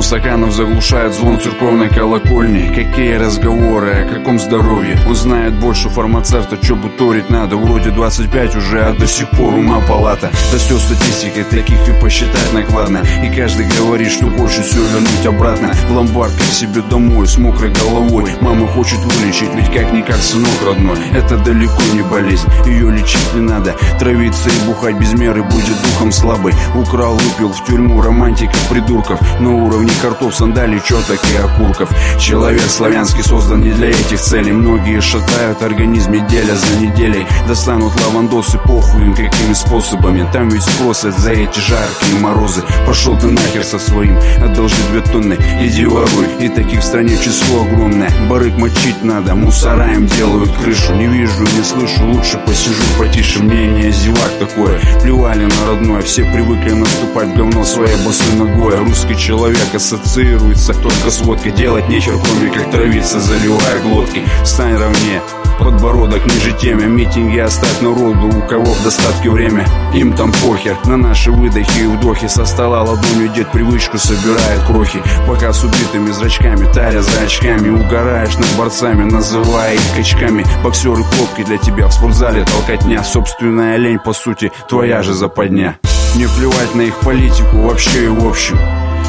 стаканов заглушает звон церковной колокольни. Какие разговоры, о каком здоровье? Он знает больше фармацевта, чё буторить надо. Вроде 25 уже, а до сих пор ума палата. Растет статистика, таких и посчитать накладно. И каждый говорит, что хочет все вернуть обратно в ломбард, к себе домой, с мокрой головой. Мама хочет вылечить, ведь как-никак сынок родной. Это далеко не болезнь, ее лечить не надо. Травиться и бухать без меры будет духом слабый. Украл, выпил, в тюрьму, романтика придурков. На уровне картов, сандалий, чёток и окурков. Человек славянский создан не для этих целей. Многие шатают организм неделя за неделей. Достанут лавандосы, похуй им какими способами. Там ведь спросят за эти жаркие морозы. Пошел ты нахер со своим, одолжи 2 тонны, иди воруй. И таких в стране число огромное. Барык мочить надо, мусора им делают крышу. Не вижу, не слышу, лучше посижу потише. Мнение зевак такое, плевали на родное. Все привыкли наступать в говно своей босой ногой. Русский человек ассоциируется только с водкой. Делать нечего, кроме как травиться, заливая глотки. Стань ровнее, подбородок ниже теме. Митинги оставь народу, у кого в достатке время. Им там похер на наши выдохи и вдохи. Со стола ладонью дед привычку собирает крохи. Пока с убитыми зрачками, таря за очками. Угораешь над борцами, называя их качками. Боксеры пробки для тебя в спортзале толкотня. Собственная лень, по сути, твоя же западня. Мне плевать на их политику вообще и в общем.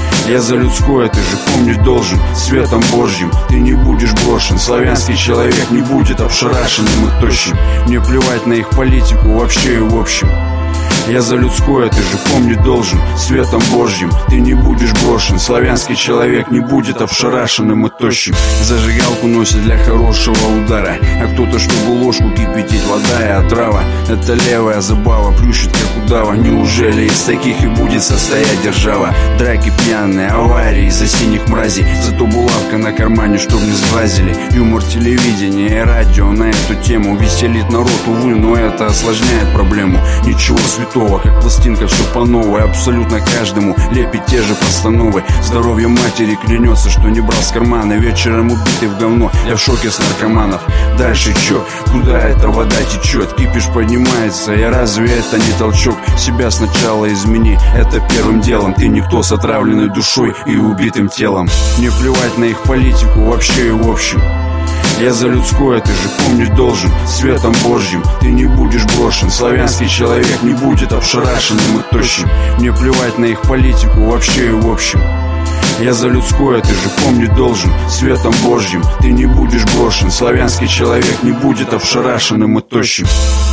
Я за людское, ты же помнить должен. Светом Божьим ты не будешь брошен. Славянский человек не будет обшарашенным и тощим. Мне плевать на их политику вообще и в общем. Я за людское, ты же помнить должен. Светом Божьим ты не будешь брошен. Славянский человек не будет обшарашенным и тощим. Зажигалку носит для хорошего удара, а кто-то, чтобы ложку кипятить, вода и отрава. Это левая забава, плющит как удава. Неужели из таких и будет состоять держава? Драки пьяные, аварии из-за синих мразей. Зато булавка на кармане, чтоб не сглазили. Юмор телевидения и радио на эту тему веселит народ, увы, но это осложняет проблему. Ничего святого, как пластинка, все по новой. Абсолютно каждому лепит те же постановы. Здоровье матери клянется, что не брал с кармана. Вечером убитый в говно, я в шоке с наркоманов. Дальше чё? Куда эта вода течет? Кипиш поднимается, и разве это не толчок? Себя сначала измени, это первым делом. Ты никто с отравленной душой и убитым телом. Мне плевать на их политику вообще и в общем. Я за людское, ты же помнить должен. Светом Божьим ты не будешь брошен. Славянский человек не будет обшарашенным и тощим. Мне плевать на их политику вообще и в общем. Я за людское, ты же помнить должен. Светом Божьим ты не будешь брошен. Славянский человек не будет обшарашенным и тощим.